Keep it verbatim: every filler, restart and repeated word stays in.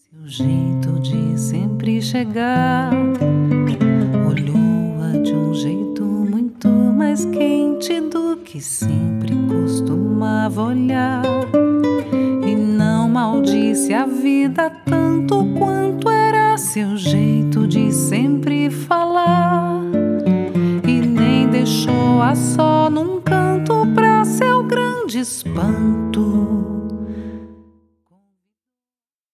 Seu jeito de sempre chegar olhou-a de um jeito muito mais quente do que sempre costumava olhar, e não maldisse a vida tanto quanto era seu jeito de sempre falar, e nem deixou-a só num canto pra seu grande espanto.